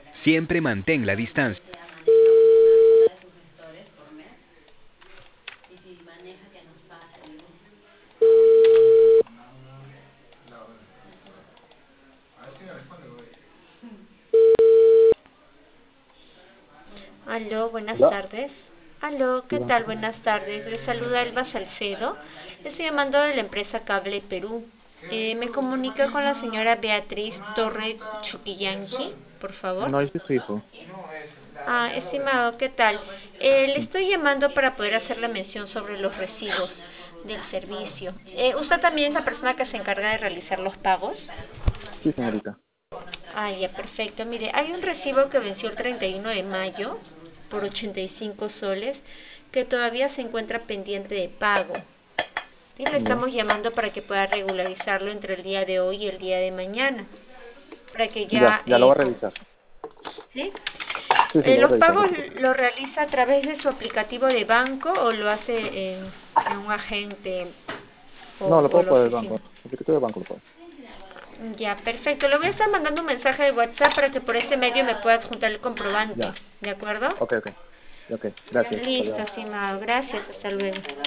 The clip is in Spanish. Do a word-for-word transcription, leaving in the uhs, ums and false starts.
Siempre mantén la distancia. Aló, buenas ¿Ya? tardes. Aló, Sí, ¿qué buenas tal? tardes. Buenas tardes. Les saluda Elba Salcedo. Estoy llamando de la empresa Cable Perú. Eh, me comunico con la señora Beatriz Torre Chuquillanqui, por favor. No, yo soy su hijo. Ah, estimado, ¿qué tal? Eh, le Sí, estoy llamando para poder hacer la mención sobre los recibos del servicio. Eh, ¿usted también es la persona que se encarga de realizar los pagos? sí, señorita. Ah, ya, perfecto. Mire, hay un recibo que venció el treinta y uno de mayo por ochenta y cinco soles que todavía se encuentra pendiente de pago. Y le Ya, estamos llamando para que pueda regularizarlo entre el día de hoy y el día de mañana. Para que ya, ya... ya lo Eh, voy a com- revisar. ¿Sí? Sí, sí, Eh, lo voy a ¿Los revisar, no pagos se preocupe. lo realiza a través de su aplicativo de banco o lo hace en, en un agente No, o, lo o puedo la por el oficina? banco. El aplicativo del banco lo puedo. Ya, perfecto. Le voy a estar mandando un mensaje de WhatsApp para que por este medio me pueda adjuntar el comprobante. Ya. ¿De acuerdo? Ok, ok. Ok, gracias. Hasta Listo, luego. estimado. Gracias. Hasta luego.